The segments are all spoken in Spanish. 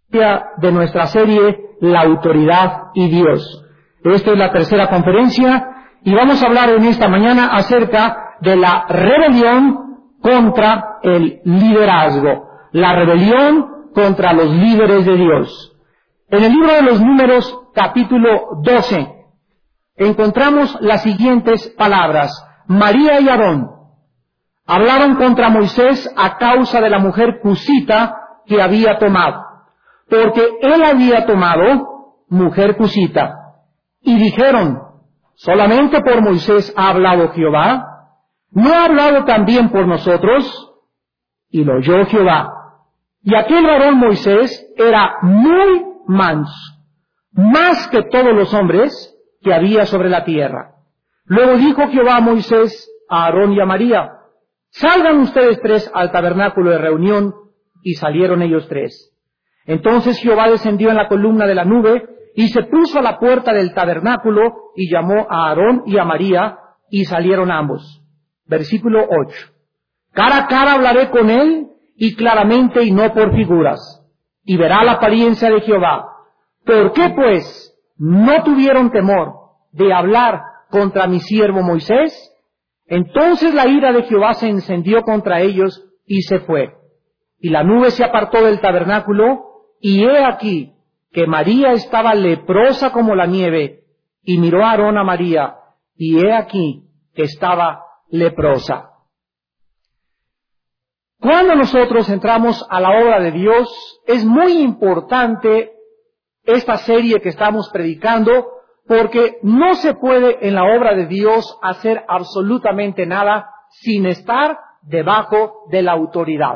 de nuestra serie La autoridad y Dios. Esta es la tercera conferencia y vamos a hablar en esta mañana acerca de la rebelión contra el liderazgo. La rebelión contra los líderes de Dios. En el libro de los Números, capítulo 12, encontramos las siguientes palabras. María y Aarón hablaron contra Moisés a causa de la mujer cusita que había tomado, porque él había tomado mujer cusita. Y dijeron, ¿solamente por Moisés ha hablado Jehová? ¿No ha hablado también por nosotros? Y lo oyó Jehová. Y aquel varón Moisés era muy manso, más que todos los hombres que había sobre la tierra. Luego dijo Jehová a Moisés, a Aarón y a María, salgan ustedes tres al tabernáculo de reunión, y salieron ellos tres. Entonces Jehová descendió en la columna de la nube, y se puso a la puerta del tabernáculo, y llamó a Aarón y a María, y salieron ambos. Versículo 8. Cara a cara hablaré con él, y claramente y no por figuras, y verá la apariencia de Jehová. ¿Por qué pues no tuvieron temor de hablar contra mi siervo Moisés? Entonces la ira de Jehová se encendió contra ellos, y se fue. Y la nube se apartó del tabernáculo, y he aquí que María estaba leprosa como la nieve, y miró a Aarón a María, y he aquí que estaba leprosa. Cuando nosotros entramos a la obra de Dios, es muy importante esta serie que estamos predicando, porque no se puede en la obra de Dios hacer absolutamente nada sin estar debajo de la autoridad.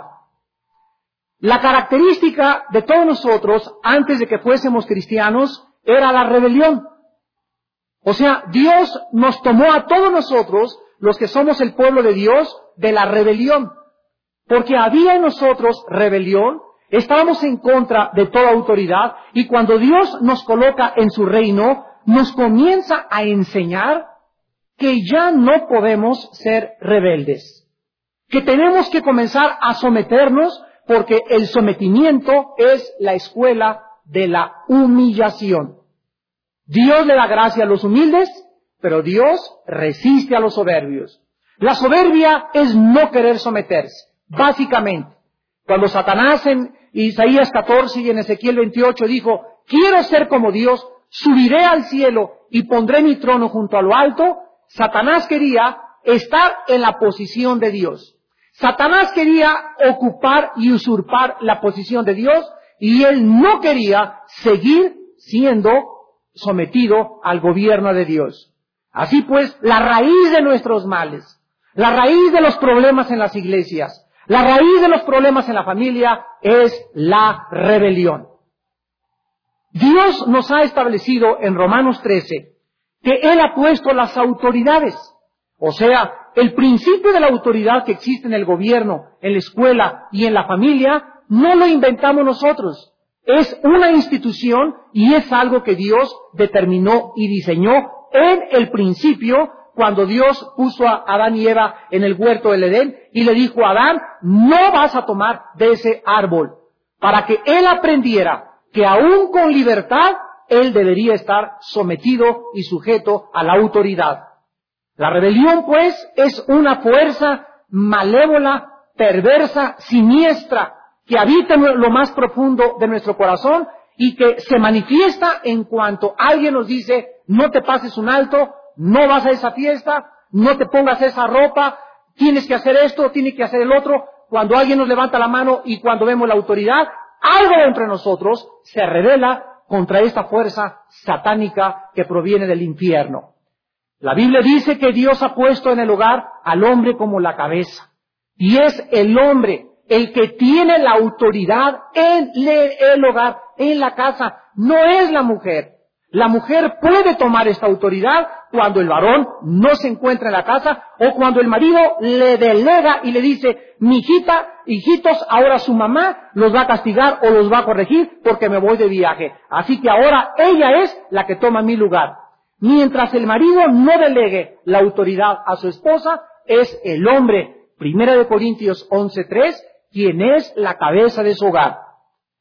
La característica de todos nosotros, antes de que fuésemos cristianos, era la rebelión. O sea, Dios nos tomó a todos nosotros, los que somos el pueblo de Dios, de la rebelión. Porque había en nosotros rebelión, estábamos en contra de toda autoridad, y cuando Dios nos coloca en su reino, nos comienza a enseñar que ya no podemos ser rebeldes. Que tenemos que comenzar a someternos, porque el sometimiento es la escuela de la humillación. Dios le da gracia a los humildes, pero Dios resiste a los soberbios. La soberbia es no querer someterse, básicamente. Cuando Satanás en Isaías 14 y en Ezequiel 28 dijo, quiero ser como Dios, subiré al cielo y pondré mi trono junto a lo alto, Satanás quería estar en la posición de Dios. Satanás quería ocupar y usurpar la posición de Dios, y él no quería seguir siendo sometido al gobierno de Dios. Así pues, la raíz de nuestros males, la raíz de los problemas en las iglesias, la raíz de los problemas en la familia es la rebelión. Dios nos ha establecido en Romanos 13 que Él ha puesto las autoridades, o sea, el principio de la autoridad que existe en el gobierno, en la escuela y en la familia, no lo inventamos nosotros. Es una institución y es algo que Dios determinó y diseñó en el principio, cuando Dios puso a Adán y Eva en el huerto del Edén y le dijo a Adán, no vas a tomar de ese árbol, para que él aprendiera que aún con libertad, él debería estar sometido y sujeto a la autoridad. La rebelión, pues, es una fuerza malévola, perversa, siniestra, que habita en lo más profundo de nuestro corazón y que se manifiesta en cuanto alguien nos dice, no te pases un alto, no vas a esa fiesta, no te pongas esa ropa, tienes que hacer esto, tienes que hacer el otro. Cuando alguien nos levanta la mano y cuando vemos la autoridad, algo entre nosotros se revela contra esta fuerza satánica que proviene del infierno. La Biblia dice que Dios ha puesto en el hogar al hombre como la cabeza. Y es el hombre el que tiene la autoridad en el hogar, en la casa. No es la mujer. La mujer puede tomar esta autoridad cuando el varón no se encuentra en la casa o cuando el marido le delega y le dice, mi hijita, hijitos, ahora su mamá los va a castigar o los va a corregir porque me voy de viaje. Así que ahora ella es la que toma mi lugar. Mientras el marido no delegue la autoridad a su esposa, es el hombre, 1 Corintios 11:3, quien es la cabeza de su hogar.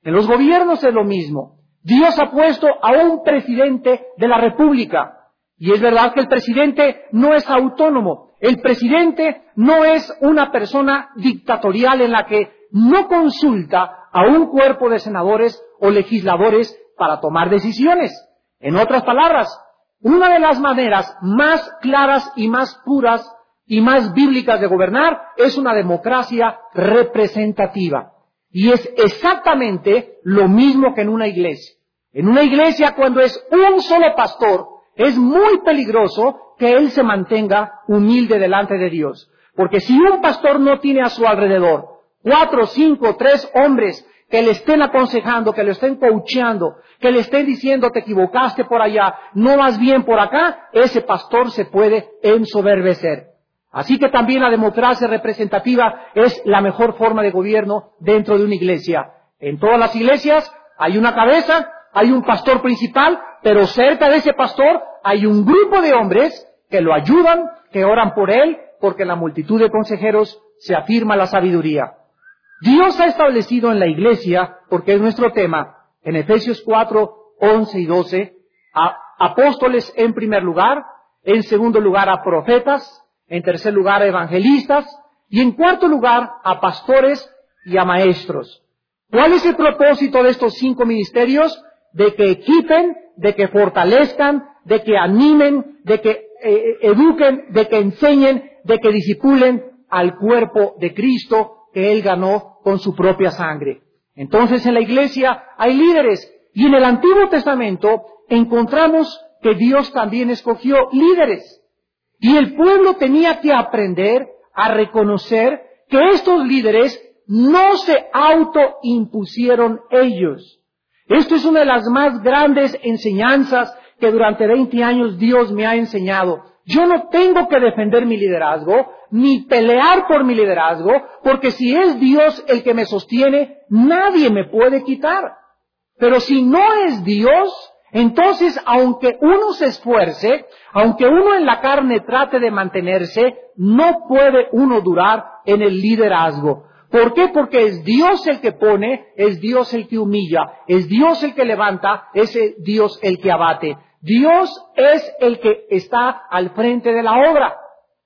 En los gobiernos es lo mismo. Dios ha puesto a un presidente de la República. Y es verdad que el presidente no es autónomo. El presidente no es una persona dictatorial en la que no consulta a un cuerpo de senadores o legisladores para tomar decisiones. En otras palabras, una de las maneras más claras y más puras y más bíblicas de gobernar es una democracia representativa. Y es exactamente lo mismo que en una iglesia. En una iglesia, cuando es un solo pastor, es muy peligroso que él se mantenga humilde delante de Dios. Porque si un pastor no tiene a su alrededor 4, 5, 3 hombres que le estén aconsejando, que le estén coacheando, que le estén diciendo te equivocaste por allá, no vas bien por acá, ese pastor se puede ensoberbecer. Así que también la democracia representativa es la mejor forma de gobierno dentro de una iglesia. En todas las iglesias hay una cabeza, hay un pastor principal, pero cerca de ese pastor hay un grupo de hombres que lo ayudan, que oran por él, porque en la multitud de consejeros se afirma la sabiduría. Dios ha establecido en la iglesia, porque es nuestro tema, en Efesios 4, 11 y 12, a apóstoles en primer lugar, en segundo lugar a profetas, en tercer lugar a evangelistas y en cuarto lugar a pastores y a maestros. ¿Cuál es el propósito de estos 5 ministerios? De que equipen, de que fortalezcan, de que animen, de que eduquen, de que enseñen, de que disipulen al cuerpo de Cristo que Él ganó con su propia sangre. Entonces en la iglesia hay líderes y en el Antiguo Testamento encontramos que Dios también escogió líderes. Y el pueblo tenía que aprender a reconocer que estos líderes no se autoimpusieron ellos. Esto es una de las más grandes enseñanzas que durante 20 años Dios me ha enseñado. Yo no tengo que defender mi liderazgo, ni pelear por mi liderazgo, porque si es Dios el que me sostiene, nadie me puede quitar. Pero si no es Dios, entonces, aunque uno se esfuerce, aunque uno en la carne trate de mantenerse, no puede uno durar en el liderazgo. ¿Por qué? Porque es Dios el que pone, es Dios el que humilla, es Dios el que levanta, es Dios el que abate. Dios es el que está al frente de la obra.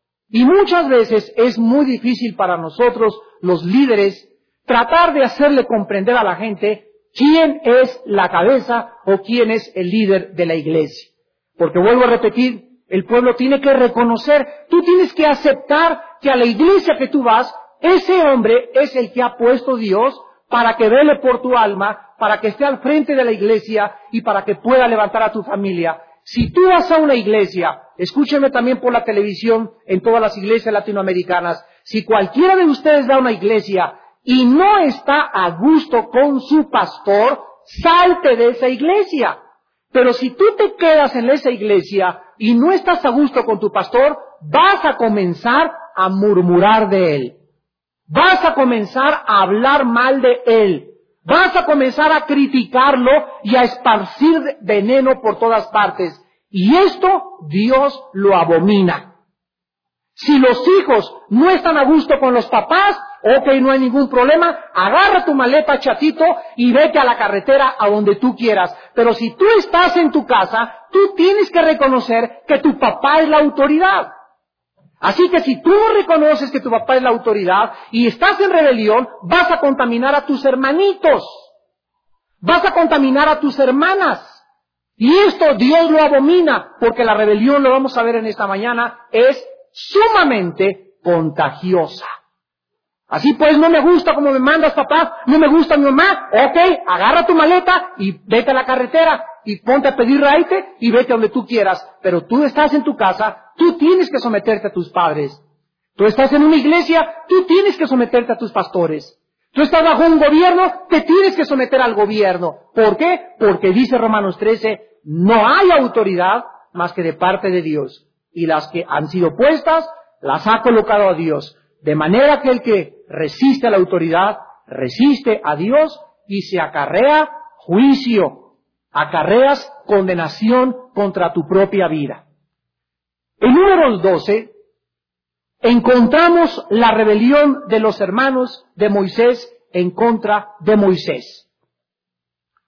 Y muchas veces es muy difícil para nosotros, los líderes, tratar de hacerle comprender a la gente quién es la cabeza o quién es el líder de la iglesia. Porque vuelvo a repetir, el pueblo tiene que reconocer, tú tienes que aceptar que a la iglesia que tú vas, ese hombre es el que ha puesto Dios para que vele por tu alma, para que esté al frente de la iglesia y para que pueda levantar a tu familia. Si tú vas a una iglesia, escúcheme también por la televisión en todas las iglesias latinoamericanas, si cualquiera de ustedes va a una iglesia y no está a gusto con su pastor, salte de esa iglesia. Pero si tú te quedas en esa iglesia y no estás a gusto con tu pastor, vas a comenzar a murmurar de él. Vas a comenzar a hablar mal de él. Vas a comenzar a criticarlo y a esparcir veneno por todas partes. Y esto Dios lo abomina. Si los hijos no están a gusto con los papás, ok, no hay ningún problema, agarra tu maleta, chatito, y vete a la carretera a donde tú quieras. Pero si tú estás en tu casa, tú tienes que reconocer que tu papá es la autoridad. Así que si tú no reconoces que tu papá es la autoridad y estás en rebelión, vas a contaminar a tus hermanitos. Vas a contaminar a tus hermanas. Y esto Dios lo abomina, porque la rebelión, lo vamos a ver en esta mañana, es sumamente contagiosa. Así pues, no me gusta como me mandas, papá, no me gusta mi mamá, ok, agarra tu maleta y vete a la carretera y ponte a pedir raite y vete a donde tú quieras. Pero tú estás en tu casa, tú tienes que someterte a tus padres. Tú estás en una iglesia, tú tienes que someterte a tus pastores. Tú estás bajo un gobierno, te tienes que someter al gobierno. ¿Por qué? Porque dice Romanos 13, no hay autoridad más que de parte de Dios. Y las que han sido puestas, las ha colocado a Dios. De manera que el que resiste a la autoridad, resiste a Dios y se acarrea juicio. Acarreas condenación contra tu propia vida. En Números 12, encontramos la rebelión de los hermanos de Moisés en contra de Moisés.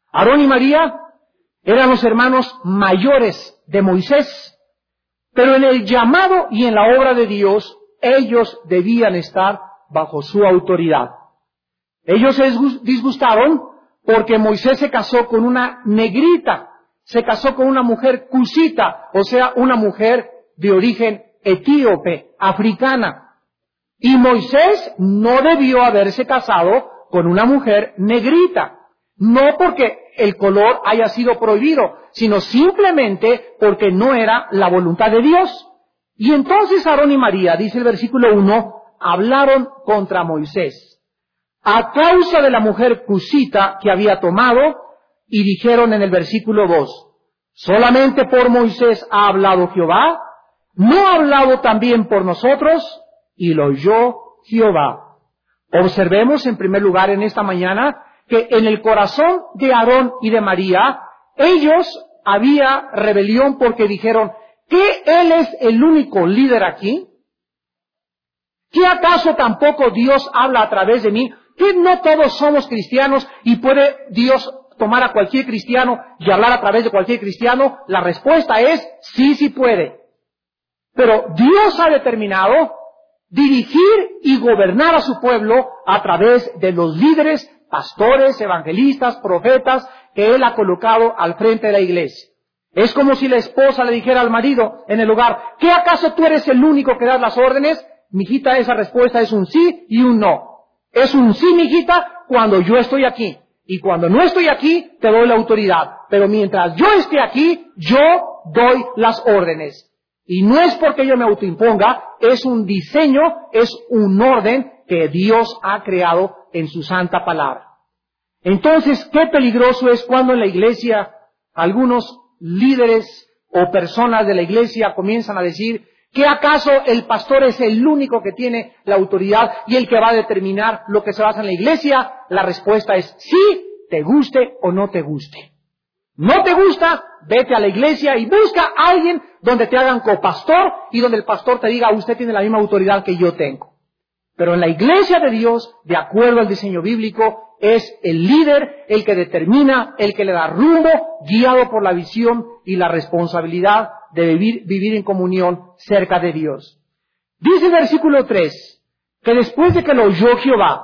Aarón y María eran los hermanos mayores de Moisés, pero en el llamado y en la obra de Dios, ellos debían estar bajo su autoridad. Ellos se disgustaron porque Moisés se casó con una negrita, se casó con una mujer cusita, o sea, una mujer de origen etíope, africana. Y Moisés no debió haberse casado con una mujer negrita, no porque el color haya sido prohibido, sino simplemente porque no era la voluntad de Dios. Y entonces Aarón y María, dice el versículo 1, hablaron contra Moisés a causa de la mujer cusita que había tomado, y dijeron en el versículo 2, ¿solamente por Moisés ha hablado Jehová? ¿No ha hablado también por nosotros? Y lo oyó Jehová. Observemos en primer lugar en esta mañana que en el corazón de Aarón y de María, ellos había rebelión porque dijeron, ¿que él es el único líder aquí? ¿Que acaso tampoco Dios habla a través de mí? ¿Que no todos somos cristianos y puede Dios tomar a cualquier cristiano y hablar a través de cualquier cristiano? La respuesta es sí, sí puede. Pero Dios ha determinado dirigir y gobernar a su pueblo a través de los líderes, pastores, evangelistas, profetas que Él ha colocado al frente de la iglesia. Es como si la esposa le dijera al marido en el hogar, ¿qué acaso tú eres el único que das las órdenes? Mijita, esa respuesta es un sí y un no. Es un sí, mijita, cuando yo estoy aquí. Y cuando no estoy aquí, te doy la autoridad. Pero mientras yo esté aquí, yo doy las órdenes. Y no es porque yo me autoimponga, es un diseño, es un orden que Dios ha creado en su santa palabra. Entonces, qué peligroso es cuando en la iglesia algunos líderes o personas de la iglesia comienzan a decir que acaso el pastor es el único que tiene la autoridad y el que va a determinar lo que se basa en la iglesia. La respuesta es sí, te guste o no te guste. ¿No te gusta? Vete a la iglesia y busca a alguien donde te hagan copastor y donde el pastor te diga, usted tiene la misma autoridad que yo tengo. Pero en la iglesia de Dios, de acuerdo al diseño bíblico, es el líder el que determina, el que le da rumbo, guiado por la visión y la responsabilidad de vivir en comunión cerca de Dios. Dice el versículo 3, que después de que lo oyó Jehová,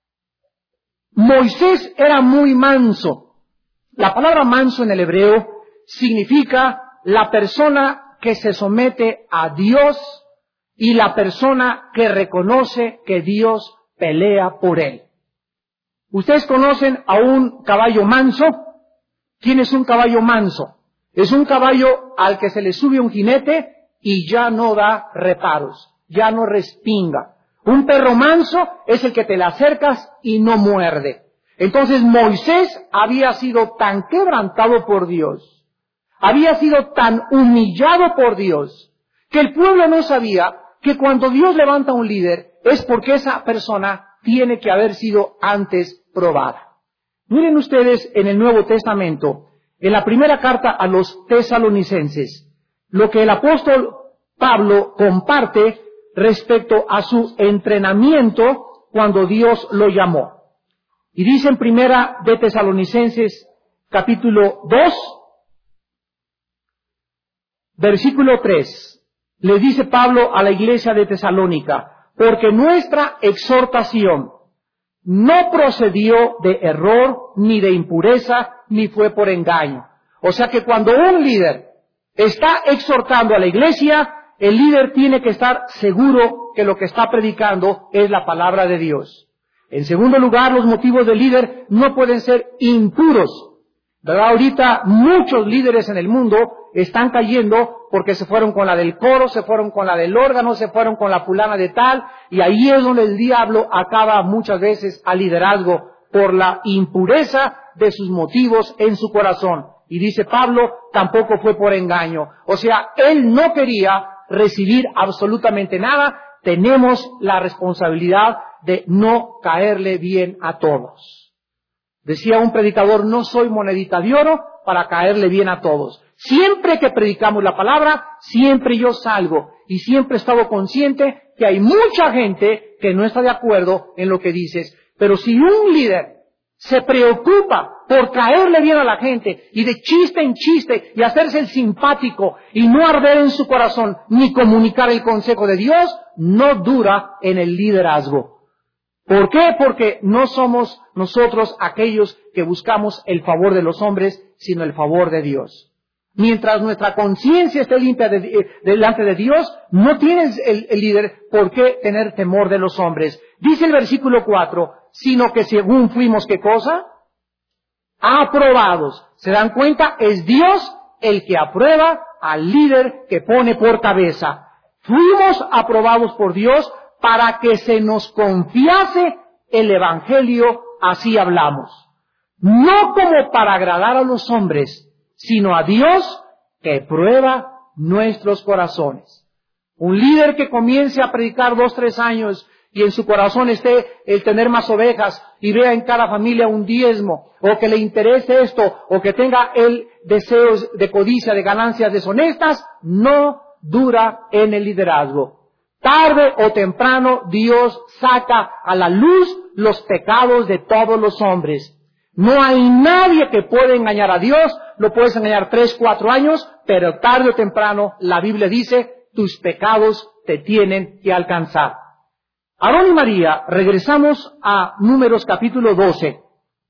Moisés era muy manso. La palabra manso en el hebreo significa la persona que se somete a Dios y la persona que reconoce que Dios pelea por él. ¿Ustedes conocen a un caballo manso? ¿Quién es un caballo manso? Es un caballo al que se le sube un jinete y ya no da reparos, ya no respinga. Un perro manso es el que te le acercas y no muerde. Entonces Moisés había sido tan quebrantado por Dios, había sido tan humillado por Dios, que el pueblo no sabía que cuando Dios levanta un líder es porque esa persona tiene que haber sido antes probada. Miren ustedes en el Nuevo Testamento, en la primera carta a los tesalonicenses, lo que el apóstol Pablo comparte respecto a su entrenamiento cuando Dios lo llamó. Y dice en primera de Tesalonicenses, capítulo 2, versículo 3, le dice Pablo a la iglesia de Tesalónica, porque nuestra exhortación no procedió de error, ni de impureza, ni fue por engaño. O sea que cuando un líder está exhortando a la iglesia, el líder tiene que estar seguro que lo que está predicando es la palabra de Dios. En segundo lugar, los motivos del líder no pueden ser impuros. ¿Verdad? Ahorita muchos líderes en el mundo están cayendo porque se fueron con la del coro, se fueron con la del órgano, se fueron con la fulana de tal, y ahí es donde el diablo acaba muchas veces al liderazgo por la impureza de sus motivos en su corazón. Y dice Pablo, tampoco fue por engaño. O sea, él no quería recibir absolutamente nada. Tenemos la responsabilidad de no caerle bien a todos. Decía un predicador, no soy monedita de oro para caerle bien a todos. Siempre que predicamos la palabra, siempre yo salgo y siempre he estado consciente que hay mucha gente que no está de acuerdo en lo que dices. Pero si un líder se preocupa por caerle bien a la gente y de chiste en chiste y hacerse el simpático y no arder en su corazón ni comunicar el consejo de Dios, no dura en el liderazgo. ¿Por qué? Porque no somos nosotros aquellos que buscamos el favor de los hombres, sino el favor de Dios. Mientras nuestra conciencia esté limpia delante de Dios, no tienes el líder por qué tener temor de los hombres. Dice el versículo 4, sino que según fuimos, ¿qué cosa? Aprobados. ¿Se dan cuenta? Es Dios el que aprueba al líder que pone por cabeza. Fuimos aprobados por Dios para que se nos confiase el Evangelio, así hablamos. No como para agradar a los hombres, sino a Dios que prueba nuestros corazones. Un líder que comience a predicar 2, 3 años y en su corazón esté el tener más ovejas y vea en cada familia un diezmo, o que le interese esto, o que tenga el deseos de codicia, de ganancias deshonestas, no dura en el liderazgo. Tarde o temprano Dios saca a la luz los pecados de todos los hombres. No hay nadie que pueda engañar a Dios, lo puedes engañar 3, 4 años, pero tarde o temprano la Biblia dice, tus pecados te tienen que alcanzar. Aarón y María, regresamos a Números capítulo 12.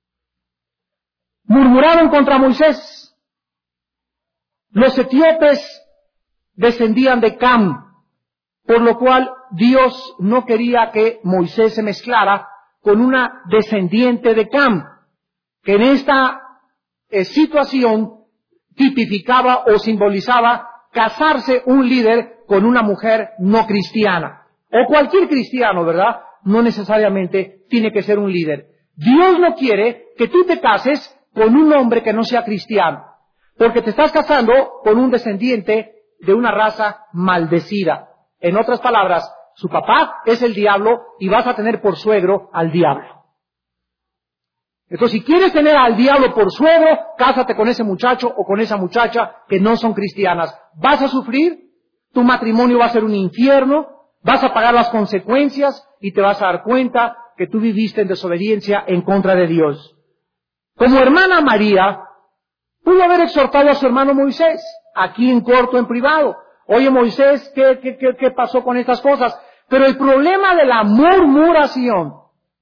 Murmuraron contra Moisés. Los etíopes descendían de Cam, por lo cual Dios no quería que Moisés se mezclara con una descendiente de Cam, que en esta situación tipificaba o simbolizaba casarse un líder con una mujer no cristiana. O cualquier cristiano, ¿verdad? No necesariamente tiene que ser un líder. Dios no quiere que tú te cases con un hombre que no sea cristiano, porque te estás casando con un descendiente de una raza maldecida. En otras palabras, su papá es el diablo y vas a tener por suegro al diablo. Entonces, si quieres tener al diablo por suegro, cásate con ese muchacho o con esa muchacha que no son cristianas. ¿Vas a sufrir? Tu matrimonio va a ser un infierno. Vas a pagar las consecuencias y te vas a dar cuenta que tú viviste en desobediencia en contra de Dios. Como hermana María, pudo haber exhortado a su hermano Moisés, aquí en corto, en privado. Oye Moisés, ¿qué pasó con estas cosas? Pero el problema de la murmuración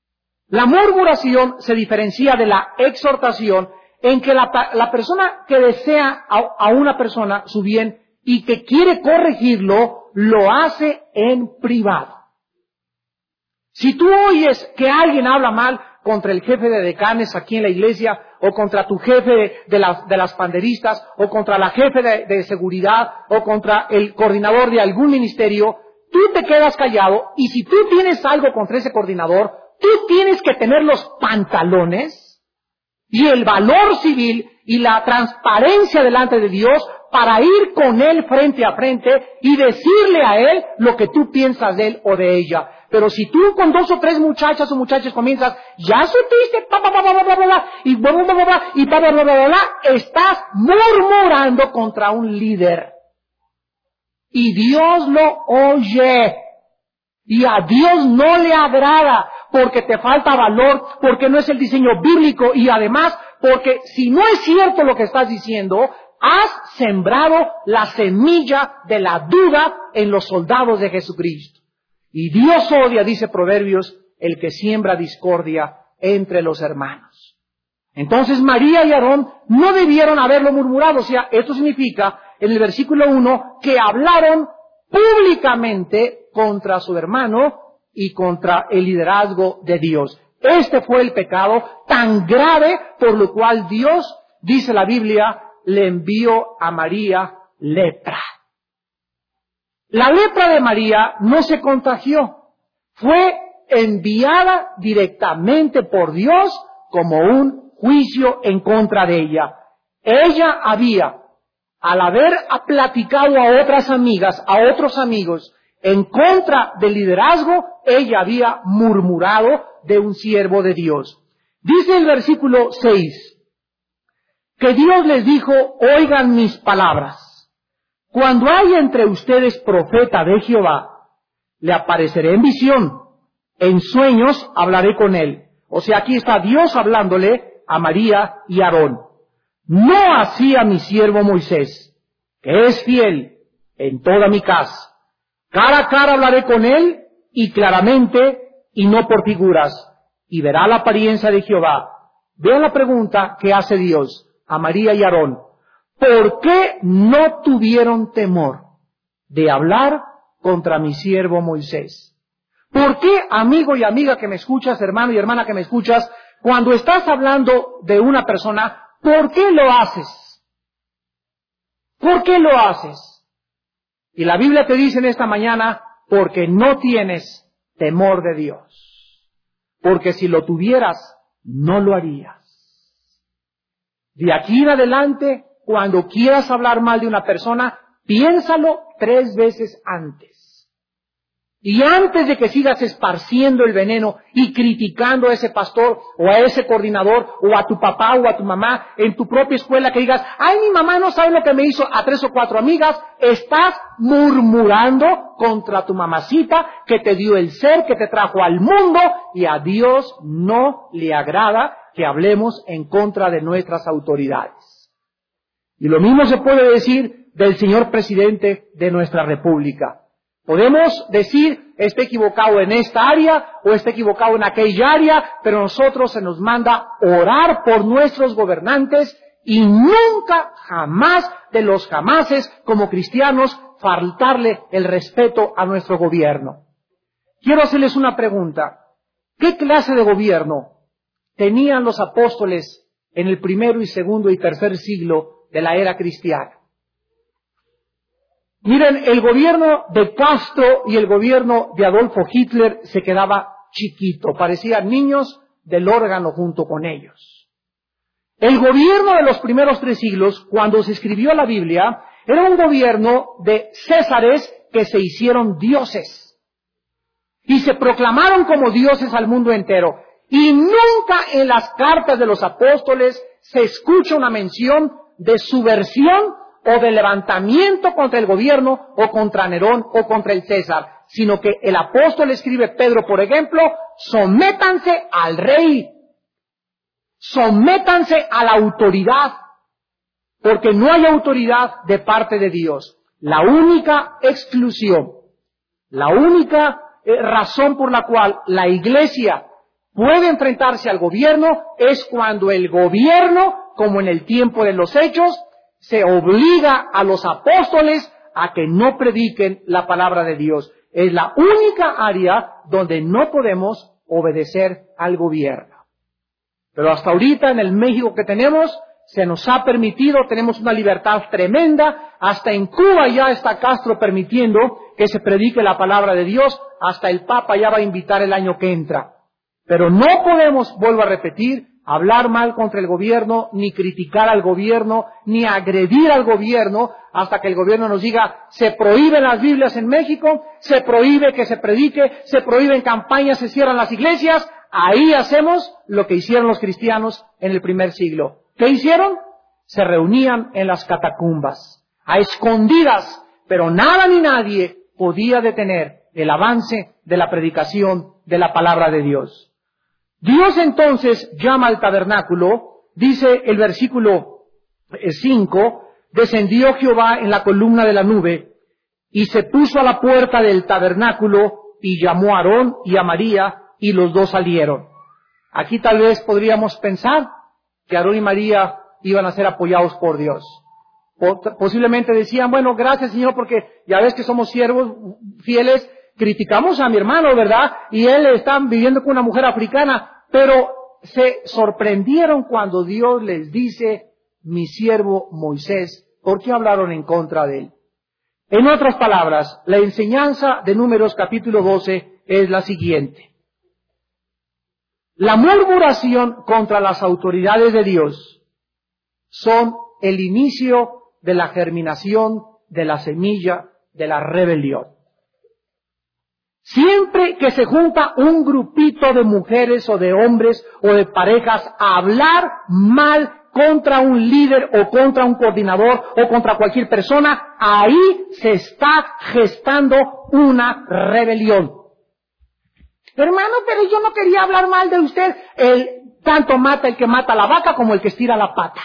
se diferencia de la exhortación en que la persona que desea a una persona su bien y que quiere corregirlo, lo hace en privado. Si tú oyes que alguien habla mal contra el jefe de decanes aquí en la iglesia, o contra tu jefe de las panderistas, o contra la jefe de seguridad, o contra el coordinador de algún ministerio, tú te quedas callado, y si tú tienes algo contra ese coordinador, tú tienes que tener los pantalones y el valor civil y la transparencia delante de Dios para ir con él frente a frente y decirle a él lo que tú piensas de él o de ella. Pero si tú con 2 o 3 muchachas o muchachos comienzas, ya supiste, estás murmurando contra un líder. Y Dios lo oye. Y a Dios no le agrada porque te falta valor, porque no es el diseño bíblico y además porque si no es cierto lo que estás diciendo, has sembrado la semilla de la duda en los soldados de Jesucristo. Y Dios odia, dice Proverbios, el que siembra discordia entre los hermanos. Entonces María y Aarón no debieron haberlo murmurado. O sea, esto significa, en el versículo 1, que hablaron públicamente contra su hermano y contra el liderazgo de Dios. Este fue el pecado tan grave por lo cual Dios, dice la Biblia, le envió a María lepra. La lepra de María no se contagió, fue enviada directamente por Dios como un juicio en contra de ella. Ella había, al haber platicado a otras amigas, a otros amigos, en contra del liderazgo, ella había murmurado de un siervo de Dios. Dice el versículo 6, que Dios les dijo, oigan mis palabras. Cuando haya entre ustedes profeta de Jehová, le apareceré en visión, en sueños hablaré con él. O sea, aquí está Dios hablándole a María y Aarón. No así a mi siervo Moisés, que es fiel en toda mi casa. Cara a cara hablaré con él y claramente y no por figuras, y verá la apariencia de Jehová. Vean la pregunta que hace Dios a María y Aarón. ¿Por qué no tuvieron temor de hablar contra mi siervo Moisés? ¿Por qué, amigo y amiga que me escuchas, hermano y hermana que me escuchas, cuando estás hablando de una persona, ¿por qué lo haces? ¿Por qué lo haces? Y la Biblia te dice en esta mañana, porque no tienes temor de Dios. Porque si lo tuvieras, no lo harías. De aquí en adelante, cuando quieras hablar mal de una persona, piénsalo 3 veces antes. Y antes de que sigas esparciendo el veneno y criticando a ese pastor o a ese coordinador o a tu papá o a tu mamá en tu propia escuela, que digas, ay, mi mamá no sabe lo que me hizo a 3 o 4 amigas, estás murmurando contra tu mamacita que te dio el ser, que te trajo al mundo, y a Dios no le agrada que hablemos en contra de nuestras autoridades. Y lo mismo se puede decir del señor presidente de nuestra república. Podemos decir, está equivocado en esta área o está equivocado en aquella área, pero a nosotros se nos manda orar por nuestros gobernantes y nunca, jamás de los jamases, como cristianos, faltarle el respeto a nuestro gobierno. Quiero hacerles una pregunta. ¿Qué clase de gobierno tenían los apóstoles en el 1 y 2 y 3 siglo de la era cristiana? Miren, el gobierno de Castro y el gobierno de Adolfo Hitler se quedaba chiquito, parecían niños del órgano junto con ellos. El gobierno de los primeros 3 siglos, cuando se escribió la Biblia, era un gobierno de césares que se hicieron dioses y se proclamaron como dioses al mundo entero. Y nunca en las cartas de los apóstoles se escucha una mención de subversión o de levantamiento contra el gobierno, o contra Nerón, o contra el César, sino que el apóstol escribe, Pedro, por ejemplo, sométanse al rey, sométanse a la autoridad, porque no hay autoridad de parte de Dios. La única exclusión, la única razón por la cual la iglesia puede enfrentarse al gobierno es cuando el gobierno, como en el tiempo de los Hechos, se obliga a los apóstoles a que no prediquen la palabra de Dios. Es la única área donde no podemos obedecer al gobierno. Pero hasta ahorita en el México que tenemos, se nos ha permitido, tenemos una libertad tremenda. Hasta en Cuba ya está Castro permitiendo que se predique la palabra de Dios. Hasta el Papa ya va a invitar el año que entra. Pero no podemos, vuelvo a repetir, hablar mal contra el gobierno, ni criticar al gobierno, ni agredir al gobierno, hasta que el gobierno nos diga, se prohíben las Biblias en México, se prohíbe que se predique, se prohíben campañas, se cierran las iglesias. Ahí hacemos lo que hicieron los cristianos en el 1 siglo. ¿Qué hicieron? Se reunían en las catacumbas, a escondidas, pero nada ni nadie podía detener el avance de la predicación de la palabra de Dios. Dios entonces llama al tabernáculo, dice el versículo 5, descendió Jehová en la columna de la nube y se puso a la puerta del tabernáculo y llamó a Aarón y a María y los 2 salieron. Aquí tal vez podríamos pensar que Aarón y María iban a ser apoyados por Dios. Posiblemente decían, bueno, gracias Señor porque ya ves que somos siervos fieles. Criticamos a mi hermano, ¿verdad? Y él está viviendo con una mujer africana, pero se sorprendieron cuando Dios les dice, mi siervo Moisés, ¿por qué hablaron en contra de él? En otras palabras, la enseñanza de Números capítulo 12 es la siguiente. La murmuración contra las autoridades de Dios son el inicio de la germinación de la semilla de la rebelión. Siempre que se junta un grupito de mujeres o de hombres o de parejas a hablar mal contra un líder o contra un coordinador o contra cualquier persona, ahí se está gestando una rebelión. Hermano, pero yo no quería hablar mal de usted. Tanto mata el que mata la vaca como el que estira la pata.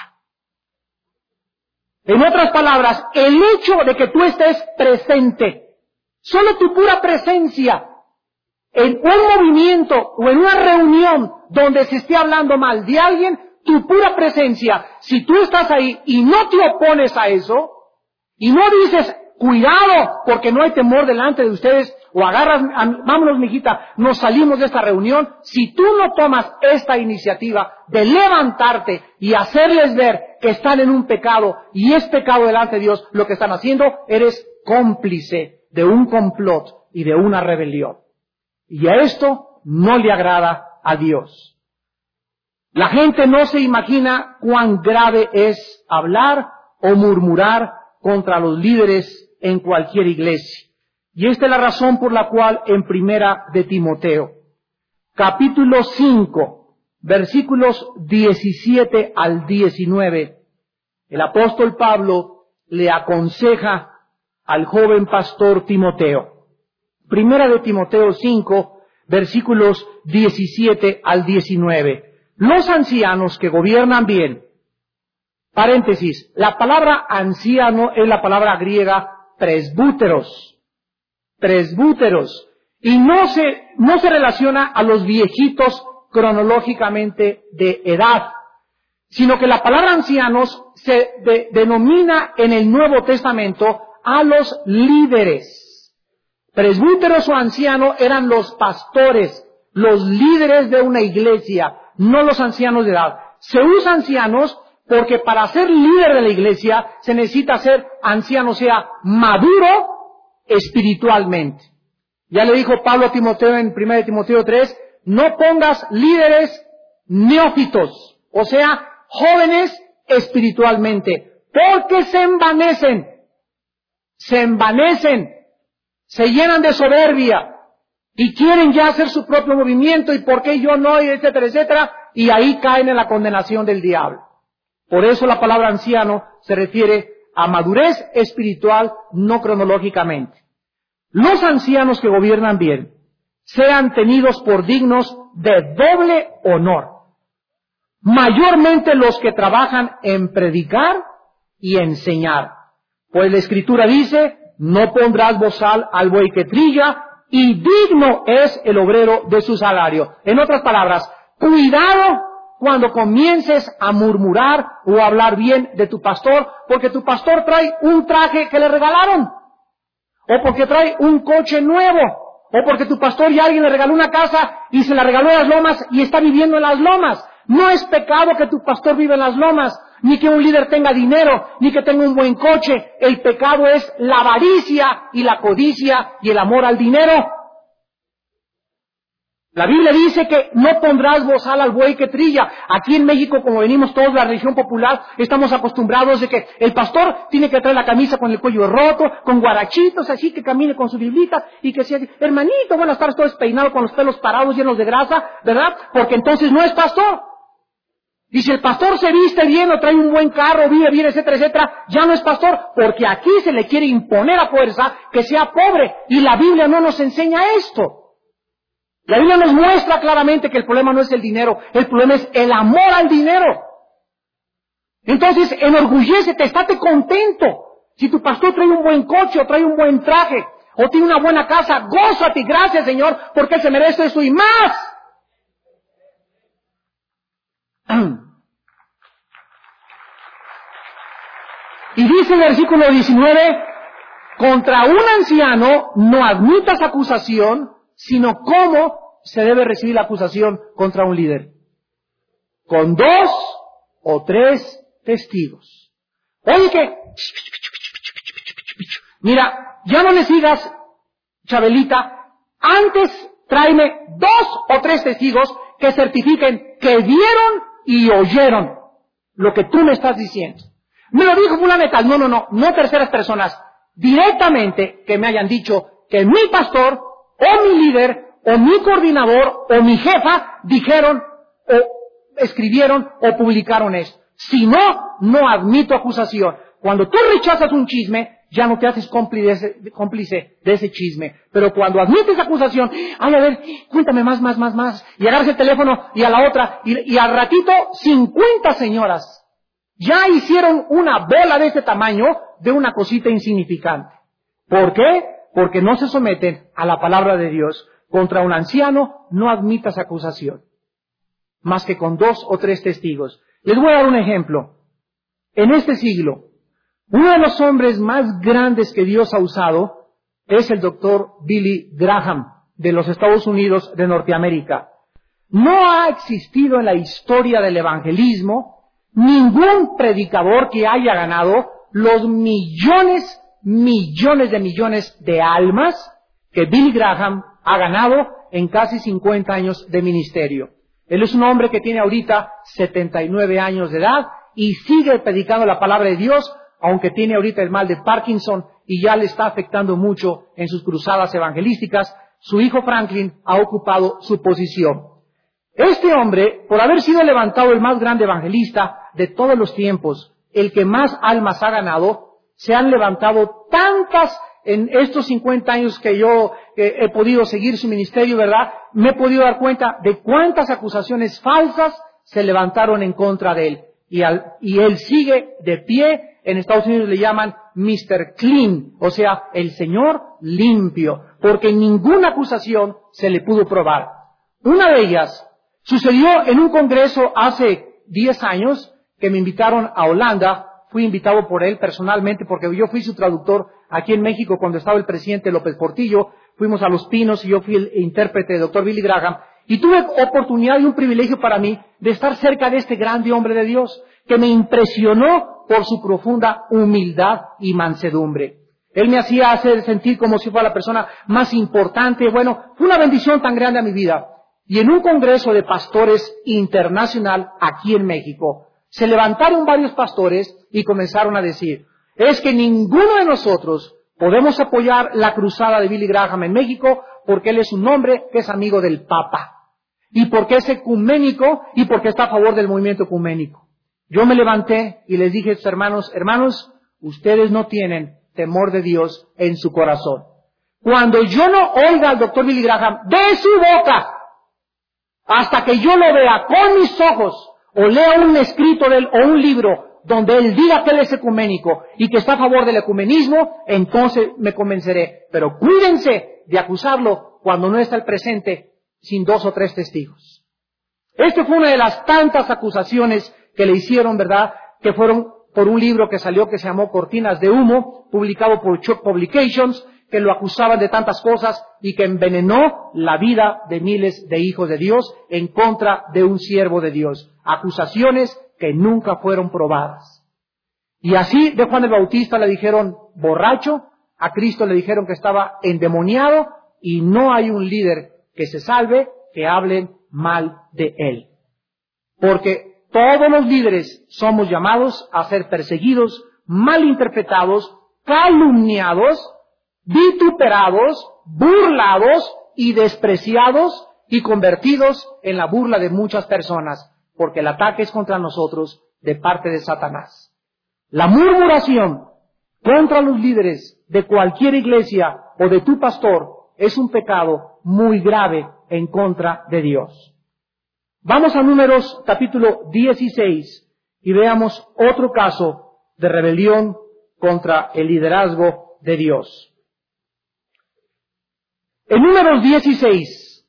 En otras palabras, el hecho de que tú estés presente, solo tu pura presencia, en un movimiento o en una reunión donde se esté hablando mal de alguien, tu pura presencia, si tú estás ahí y no te opones a eso, y no dices, cuidado, porque no hay temor delante de ustedes, o agarras, vámonos mijita, nos salimos de esta reunión, si tú no tomas esta iniciativa de levantarte y hacerles ver que están en un pecado, y es pecado delante de Dios lo que están haciendo, eres cómplice de un complot y de una rebelión. Y a esto no le agrada a Dios. La gente no se imagina cuán grave es hablar o murmurar contra los líderes en cualquier iglesia. Y esta es la razón por la cual en Primera de Timoteo, capítulo 5, versículos 17 al 19, el apóstol Pablo le aconseja al joven pastor Timoteo. Primera de Timoteo 5, versículos 17 al 19. Los ancianos que gobiernan bien, paréntesis, la palabra anciano es la palabra griega presbúteros, y no se relaciona a los viejitos cronológicamente de edad, sino que la palabra ancianos se denomina en el Nuevo Testamento a los líderes. Presbúteros o ancianos eran los pastores, los líderes de una iglesia, no los ancianos de edad. Se usa ancianos porque para ser líder de la iglesia se necesita ser anciano, o sea, maduro espiritualmente. Ya le dijo Pablo a Timoteo en 1 Timoteo 3, no pongas líderes neófitos, o sea, jóvenes espiritualmente, porque se envanecen, se llenan de soberbia y quieren ya hacer su propio movimiento y por qué yo no, y etcétera, etcétera, y ahí caen en la condenación del diablo. Por eso la palabra anciano se refiere a madurez espiritual, no cronológicamente. Los ancianos que gobiernan bien sean tenidos por dignos de doble honor, mayormente los que trabajan en predicar y enseñar. Pues la Escritura dice, no pondrás bozal al buey que trilla, y digno es el obrero de su salario. En otras palabras, cuidado cuando comiences a murmurar o a hablar bien de tu pastor, porque tu pastor trae un traje que le regalaron, o porque trae un coche nuevo, o porque tu pastor y alguien le regaló una casa y se la regaló en las lomas y está viviendo en las lomas. No es pecado que tu pastor viva en las lomas, ni que un líder tenga dinero, ni que tenga un buen coche. El pecado es la avaricia y la codicia y el amor al dinero. La Biblia dice que no pondrás bozal al buey que trilla. Aquí en México, como venimos todos de la religión popular, estamos acostumbrados de que el pastor tiene que traer la camisa con el cuello roto, con guarachitos, así que camine con su biblita y que sea, hermanito, buenas tardes, todo despeinado con los pelos parados llenos de grasa, ¿verdad? Porque entonces no es pastor. Y si el pastor se viste bien o trae un buen carro, vive bien, etcétera, etcétera, ya no es pastor, porque aquí se le quiere imponer a fuerza que sea pobre. Y la Biblia no nos enseña esto. La Biblia nos muestra claramente que el problema no es el dinero, el problema es el amor al dinero. Entonces, enorgullécete, estate contento. Si tu pastor trae un buen coche o trae un buen traje o tiene una buena casa, gózate, gracias Señor, porque Él se merece eso y más. Y dice el versículo 19, contra un anciano no admitas acusación, sino cómo se debe recibir la acusación contra un líder. Con 2 o 3 testigos. Oye, que mira, ya no le sigas, Chabelita, antes tráeme 2 o 3 testigos que certifiquen que vieron y oyeron lo que tú me estás diciendo. Me lo dijo fulaneta, no terceras personas, directamente que me hayan dicho que mi pastor, o mi líder, o mi coordinador, o mi jefa, dijeron, o escribieron, o publicaron esto. Si no, no admito acusación. Cuando tú rechazas un chisme, ya no te haces cómplice de ese chisme. Pero cuando admites acusación, ay, a ver, cuéntame más, y agarras el teléfono y a la otra, y al ratito 50 señoras ya hicieron una bola de este tamaño de una cosita insignificante. ¿Por qué? Porque no se someten a la palabra de Dios. Contra un anciano no admitas acusación, más que con 2 o 3 testigos. Les voy a dar un ejemplo. En este siglo, uno de los hombres más grandes que Dios ha usado es el doctor Billy Graham, de los Estados Unidos de Norteamérica. No ha existido en la historia del evangelismo ningún predicador que haya ganado los millones de almas que Billy Graham ha ganado en casi 50 años de ministerio. Él es un hombre que tiene ahorita 79 años de edad y sigue predicando la palabra de Dios, aunque tiene ahorita el mal de Parkinson y ya le está afectando mucho en sus cruzadas evangelísticas. Su hijo Franklin ha ocupado su posición. Este hombre, por haber sido levantado el más grande evangelista de todos los tiempos, el que más almas ha ganado, se han levantado tantas en estos 50 años que yo he podido seguir su ministerio, ¿verdad? Me he podido dar cuenta de cuántas acusaciones falsas se levantaron en contra de él. Y él sigue de pie. En Estados Unidos le llaman Mr. Clean, o sea, el Señor limpio, porque ninguna acusación se le pudo probar. Una de ellas sucedió en un congreso hace 10 años que me invitaron a Holanda. Fui invitado por él personalmente porque yo fui su traductor aquí en México cuando estaba el presidente López Portillo. Fuimos a Los Pinos y yo fui el intérprete del doctor Billy Graham. Y tuve oportunidad y un privilegio para mí de estar cerca de este grande hombre de Dios que me impresionó por su profunda humildad y mansedumbre. Él me hacía hacer sentir como si fuera la persona más importante. Bueno, fue una bendición tan grande a mi vida. Y en un congreso de pastores internacional aquí en México, se levantaron varios pastores y comenzaron a decir, es que ninguno de nosotros podemos apoyar la cruzada de Billy Graham en México porque él es un hombre que es amigo del Papa, y porque es ecuménico y porque está a favor del movimiento ecuménico. Yo me levanté y les dije a sus hermanos, ustedes no tienen temor de Dios en su corazón. Cuando yo no oiga al doctor Billy Graham de su boca, hasta que yo lo vea con mis ojos, o lea un escrito de él o un libro donde él diga que él es ecuménico y que está a favor del ecumenismo, entonces me convenceré. Pero cuídense de acusarlo cuando no está el presente sin 2 o 3 testigos. Esta fue una de las tantas acusaciones que le hicieron, ¿verdad?, que fueron por un libro que salió que se llamó Cortinas de Humo, publicado por Chuck Publications, que lo acusaban de tantas cosas y que envenenó la vida de miles de hijos de Dios en contra de un siervo de Dios. Acusaciones que nunca fueron probadas. Y así de Juan el Bautista le dijeron borracho, a Cristo le dijeron que estaba endemoniado, y no hay un líder que se salve que hablen mal de él. Porque todos los líderes somos llamados a ser perseguidos, malinterpretados, calumniados, vituperados, burlados y despreciados y convertidos en la burla de muchas personas, porque el ataque es contra nosotros de parte de Satanás. La murmuración contra los líderes de cualquier iglesia o de tu pastor es un pecado muy grave en contra de Dios. Vamos a Números capítulo 16 y veamos otro caso de rebelión contra el liderazgo de Dios. En Números 16,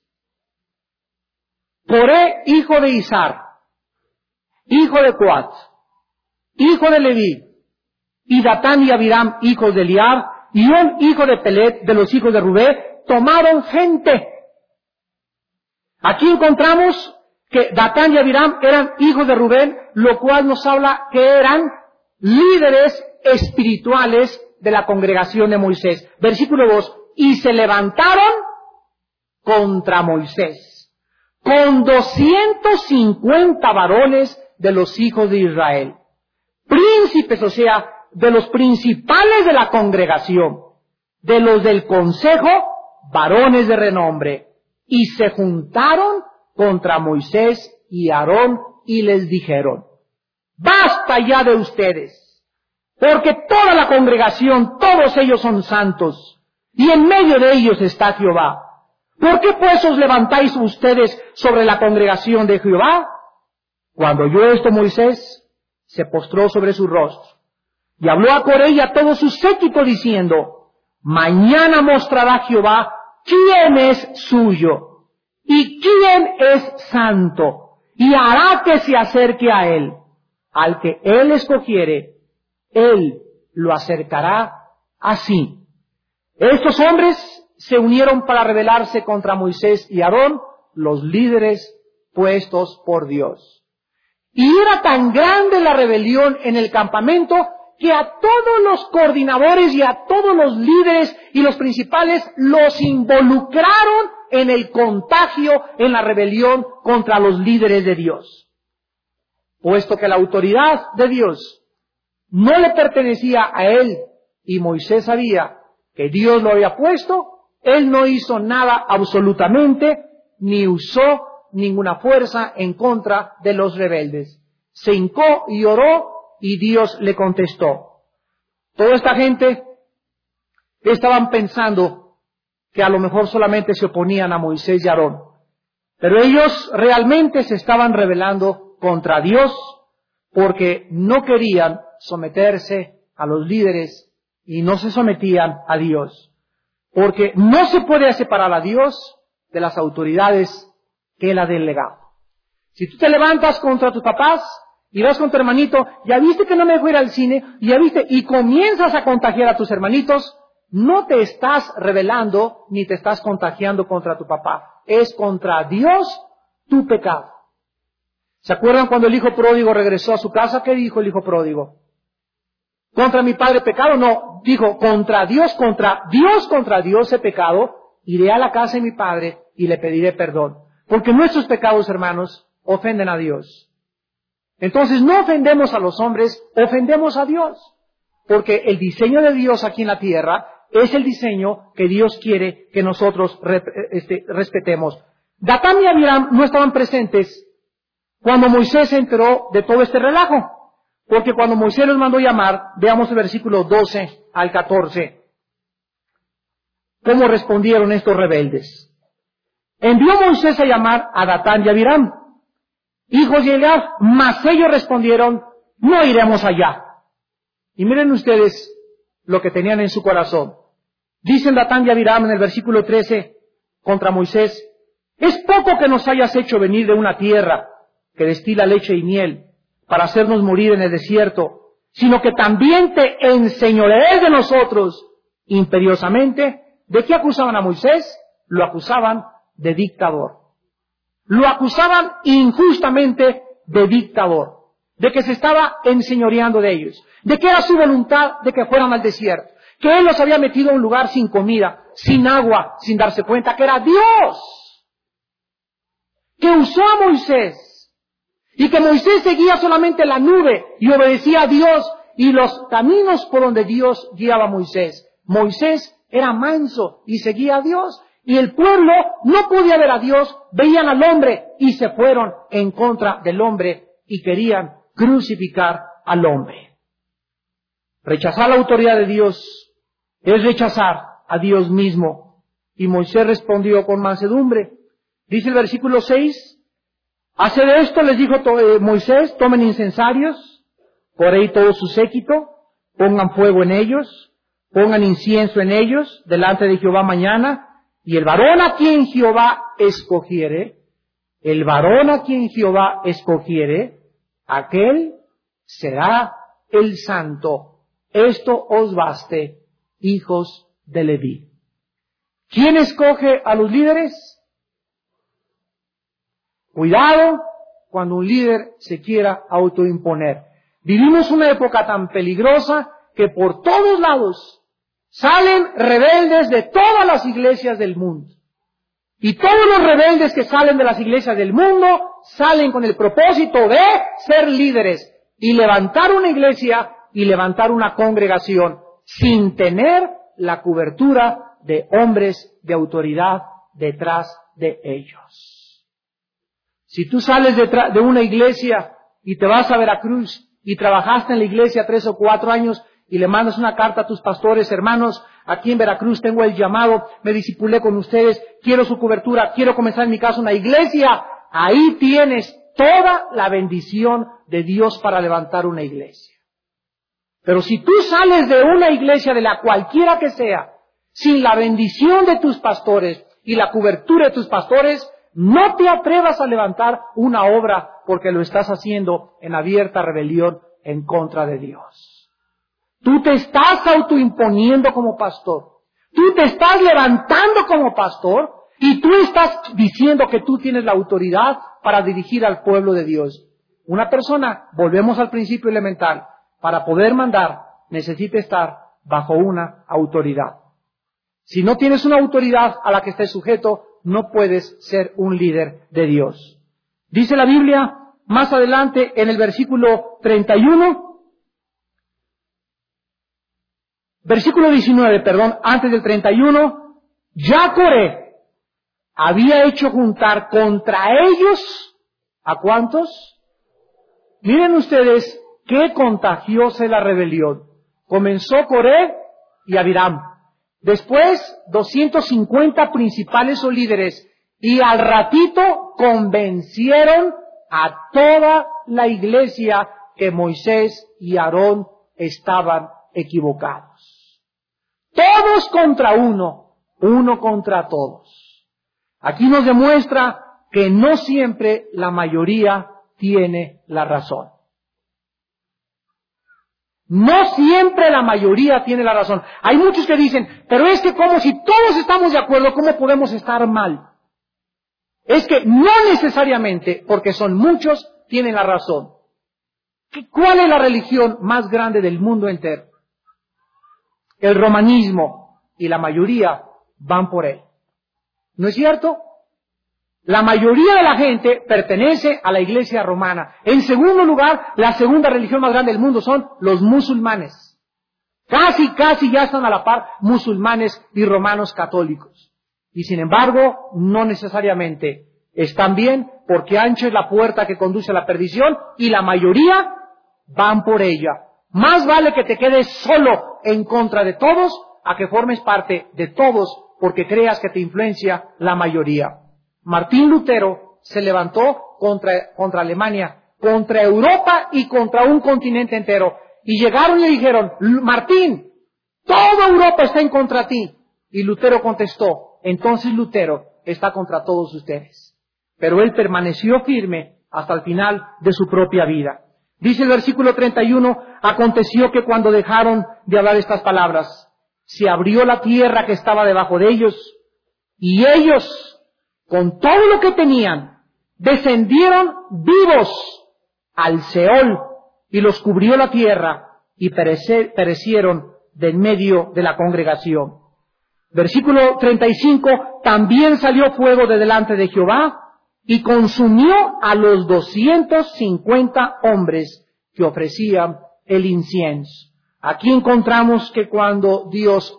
Coré, hijo de Izar, hijo de Coat, hijo de Leví, y Datán y Abiram, hijos de Eliab, y Un, hijo de Pelet, de los hijos de Rubén, tomaron gente. Aquí encontramos que Datán y Abiram eran hijos de Rubén, lo cual nos habla que eran líderes espirituales de la congregación de Moisés. Versículo 2, y se levantaron contra Moisés, con 250 varones de los hijos de Israel, príncipes, o sea, de los principales de la congregación, de los del consejo, varones de renombre, y se juntaron contra Moisés y Aarón y les dijeron, basta ya de ustedes, porque toda la congregación, todos ellos son santos, y en medio de ellos está Jehová. ¿Por qué pues os levantáis ustedes sobre la congregación de Jehová? Cuando oyó esto Moisés, se postró sobre su rostro, y habló a Coré y a todo su séquito diciendo, mañana mostrará Jehová quién es suyo, y quién es santo, y hará que se acerque a él. Al que él escogiere, él lo acercará así. Estos hombres se unieron para rebelarse contra Moisés y Aarón, los líderes puestos por Dios. Y era tan grande la rebelión en el campamento que a todos los coordinadores y a todos los líderes y los principales los involucraron en el contagio, en la rebelión contra los líderes de Dios. Puesto que la autoridad de Dios no le pertenecía a él y Moisés sabía que Dios lo había puesto, él no hizo nada absolutamente, ni usó ninguna fuerza en contra de los rebeldes. Se hincó y oró y Dios le contestó. Toda esta gente estaban pensando que a lo mejor solamente se oponían a Moisés y Aarón, pero ellos realmente se estaban rebelando contra Dios porque no querían someterse a los líderes y no se sometían a Dios. Porque no se puede separar a Dios de las autoridades que Él ha delegado. Si tú te levantas contra tus papás y vas con tu hermanito, ya viste que no me dejó ir al cine, ya viste, y comienzas a contagiar a tus hermanitos, no te estás rebelando ni te estás contagiando contra tu papá. Es contra Dios tu pecado. ¿Se acuerdan cuando el hijo pródigo regresó a su casa? ¿Qué dijo el hijo pródigo? ¿Contra mi padre pecado? No, dijo, contra Dios he pecado, iré a la casa de mi padre y le pediré perdón. Porque nuestros pecados, hermanos, ofenden a Dios. Entonces no ofendemos a los hombres, ofendemos a Dios. Porque el diseño de Dios aquí en la tierra es el diseño que Dios quiere que nosotros respetemos. Datán y Abiram no estaban presentes cuando Moisés se enteró de todo este relajo. Porque cuando Moisés los mandó llamar, veamos el versículo 12 al 14, cómo respondieron estos rebeldes. Envió Moisés a llamar a Datán y Abiram, hijos de Eliab, mas ellos respondieron, no iremos allá. Y miren ustedes lo que tenían en su corazón. Dicen Datán y Abiram en el versículo 13 contra Moisés, es poco que nos hayas hecho venir de una tierra que destila leche y miel, para hacernos morir en el desierto, sino que también te enseñorees de nosotros imperiosamente. ¿De qué acusaban a Moisés? Lo acusaban de dictador. Lo acusaban injustamente de dictador, de que se estaba enseñoreando de ellos, de que era su voluntad de que fueran al desierto, que él los había metido a un lugar sin comida, sin agua, sin darse cuenta que era Dios que usó a Moisés. Y que Moisés seguía solamente la nube y obedecía a Dios y los caminos por donde Dios guiaba a Moisés. Moisés era manso y seguía a Dios. Y el pueblo no podía ver a Dios, veían al hombre y se fueron en contra del hombre y querían crucificar al hombre. Rechazar la autoridad de Dios es rechazar a Dios mismo. Y Moisés respondió con mansedumbre. Dice el versículo 6, hace de esto, les dijo Moisés, tomen incensarios, por ahí todo su séquito, pongan fuego en ellos, pongan incienso en ellos, delante de Jehová mañana, y el varón a quien Jehová escogiere, aquel será el santo. Esto os baste, hijos de Leví. ¿Quién escoge a los líderes? Cuidado cuando un líder se quiera autoimponer. Vivimos una época tan peligrosa que por todos lados salen rebeldes de todas las iglesias del mundo. Y todos los rebeldes que salen de las iglesias del mundo salen con el propósito de ser líderes y levantar una iglesia y levantar una congregación sin tener la cobertura de hombres de autoridad detrás de ellos. Si tú sales de una iglesia y te vas a Veracruz y trabajaste en la iglesia 3 o 4 años y le mandas una carta a tus pastores, hermanos, aquí en Veracruz tengo el llamado, me discipulé con ustedes, quiero su cobertura, quiero comenzar en mi casa una iglesia. Ahí tienes toda la bendición de Dios para levantar una iglesia. Pero si tú sales de una iglesia, de la cualquiera que sea, sin la bendición de tus pastores y la cobertura de tus pastores, no te atrevas a levantar una obra porque lo estás haciendo en abierta rebelión en contra de Dios. Tú te estás autoimponiendo como pastor. Tú te estás levantando como pastor y tú estás diciendo que tú tienes la autoridad para dirigir al pueblo de Dios. Una persona, volvemos al principio elemental, para poder mandar necesita estar bajo una autoridad. Si no tienes una autoridad a la que estés sujeto, no puedes ser un líder de Dios. Dice la Biblia más adelante en el versículo 19, antes del 31, ya Coré había hecho juntar contra ellos, ¿a cuántos? Miren ustedes qué contagiosa es la rebelión. Comenzó Coré y Abiram. Después, 250 principales o líderes. Y al ratito convencieron a toda la iglesia que Moisés y Aarón estaban equivocados. Todos contra uno, uno contra todos. Aquí nos demuestra que no siempre la mayoría tiene la razón. No siempre la mayoría tiene la razón. Hay muchos que dicen, pero es que como si todos estamos de acuerdo, ¿cómo podemos estar mal? Es que no necesariamente, porque son muchos, tienen la razón. ¿Cuál es la religión más grande del mundo entero? El romanismo, y la mayoría van por él. ¿No es cierto? La mayoría de la gente pertenece a la iglesia romana. En segundo lugar, la segunda religión más grande del mundo son los musulmanes. Casi ya están a la par musulmanes y romanos católicos. Y sin embargo, no necesariamente están bien, porque ancha es la puerta que conduce a la perdición y la mayoría van por ella. Más vale que te quedes solo en contra de todos a que formes parte de todos porque creas que te influencia la mayoría. Martín Lutero se levantó contra Alemania, contra Europa y contra un continente entero. Y llegaron y le dijeron, Martín, toda Europa está en contra de ti. Y Lutero contestó, entonces Lutero está contra todos ustedes. Pero él permaneció firme hasta el final de su propia vida. Dice el versículo 31, aconteció que cuando dejaron de hablar estas palabras, se abrió la tierra que estaba debajo de ellos, y ellos, con todo lo que tenían, descendieron vivos al Seol, y los cubrió la tierra, y perecieron de en medio de la congregación. Versículo 35, también salió fuego de delante de Jehová, y consumió a los 250 hombres que ofrecían el incienso. Aquí encontramos que cuando Dios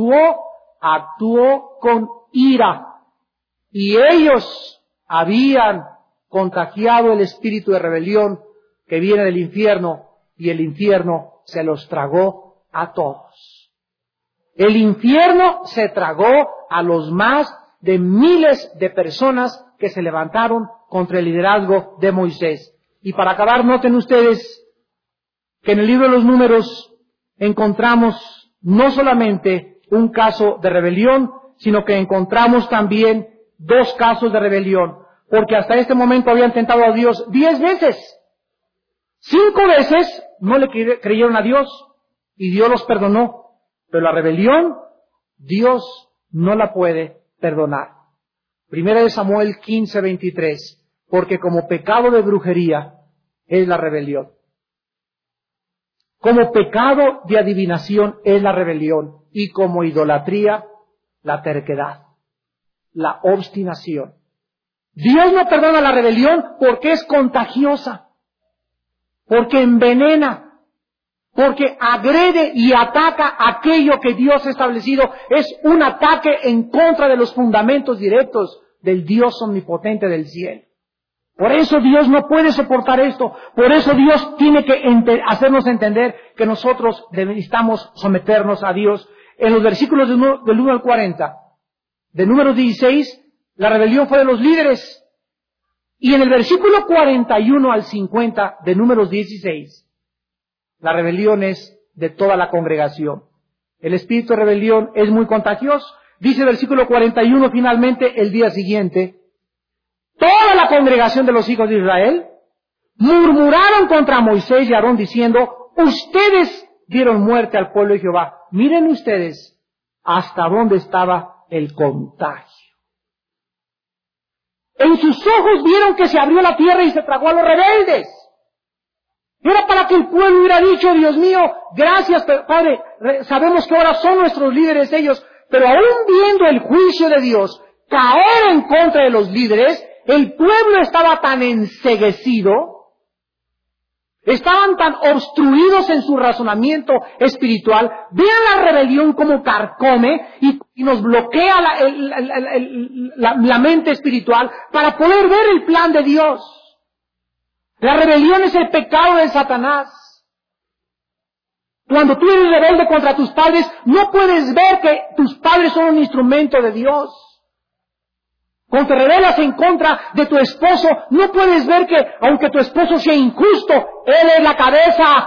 actuó con ira. Y ellos habían contagiado el espíritu de rebelión que viene del infierno, y el infierno se los tragó a todos. El infierno se tragó a los más de miles de personas que se levantaron contra el liderazgo de Moisés. Y para acabar, noten ustedes que en el libro de los Números encontramos no solamente un caso de rebelión, sino que encontramos también 2 casos de rebelión, porque hasta este momento habían tentado a Dios 10 veces. 5 veces no le creyeron a Dios y Dios los perdonó, pero la rebelión Dios no la puede perdonar. Primera de Samuel 15:23, porque como pecado de brujería es la rebelión. Como pecado de adivinación es la rebelión, y como idolatría la terquedad, la obstinación. Dios no perdona la rebelión porque es contagiosa, porque envenena, porque agrede y ataca aquello que Dios ha establecido. Es un ataque en contra de los fundamentos directos del Dios omnipotente del cielo. Por eso Dios no puede soportar esto. Por eso Dios tiene que hacernos entender que nosotros necesitamos someternos a Dios. En los versículos del 1 al 40, de Números 16, la rebelión fue de los líderes. Y en el versículo 41 al 50 de Números 16, la rebelión es de toda la congregación. El espíritu de rebelión es muy contagioso. Dice el versículo 41 finalmente, el día siguiente, toda la congregación de los hijos de Israel murmuraron contra Moisés y Aarón diciendo, ustedes dieron muerte al pueblo de Jehová. Miren ustedes hasta dónde estaba el contagio. En sus ojos vieron que se abrió la tierra y se tragó a los rebeldes. Era para que el pueblo hubiera dicho, Dios mío, gracias, Padre, sabemos que ahora son nuestros líderes ellos, pero aún viendo el juicio de Dios caer en contra de los líderes, el pueblo estaba tan enceguecido, estaban tan obstruidos en su razonamiento espiritual. Vean la rebelión como carcome y nos bloquea la mente espiritual para poder ver el plan de Dios. La rebelión es el pecado de Satanás. Cuando tú eres rebelde contra tus padres, no puedes ver que tus padres son un instrumento de Dios. Cuando te rebelas en contra de tu esposo, no puedes ver que, aunque tu esposo sea injusto, él es la cabeza.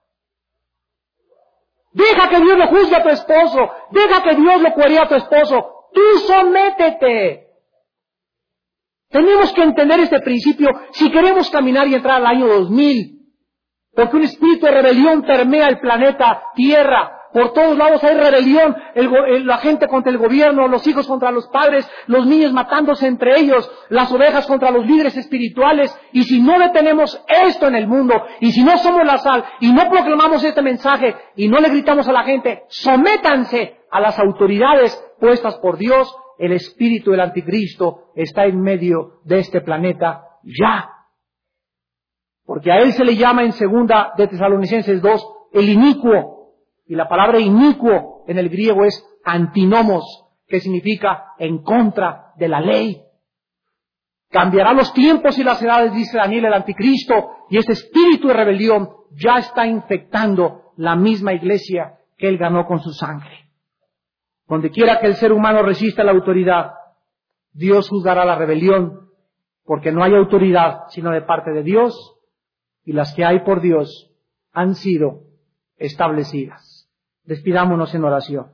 Deja que Dios lo juzgue a tu esposo. Deja que Dios lo cueree a tu esposo. Tú sométete. Tenemos que entender este principio si queremos caminar y entrar al año 2000. Porque un espíritu de rebelión permea el planeta Tierra. Por todos lados hay rebelión, la gente contra el gobierno, los hijos contra los padres, los niños matándose entre ellos, las ovejas contra los líderes espirituales. Y si no detenemos esto en el mundo, y si no somos la sal, y no proclamamos este mensaje, y no le gritamos a la gente, sométanse a las autoridades puestas por Dios, el espíritu del anticristo está en medio de este planeta ya. Porque a él se le llama en 2 de Tesalonicenses 2, el inicuo. Y la palabra inicuo en el griego es antinomos, que significa en contra de la ley. Cambiará los tiempos y las edades, dice Daniel, el anticristo, y ese espíritu de rebelión ya está infectando la misma iglesia que él ganó con su sangre. Donde quiera que el ser humano resista la autoridad, Dios juzgará la rebelión, porque no hay autoridad sino de parte de Dios, y las que hay por Dios han sido establecidas. Despidámonos en oración.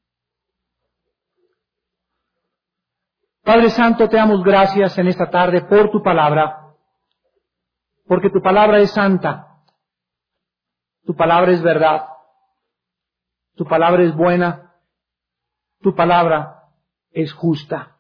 Padre Santo, te damos gracias en esta tarde por tu palabra, porque tu palabra es santa, tu palabra es verdad, tu palabra es buena, tu palabra es justa.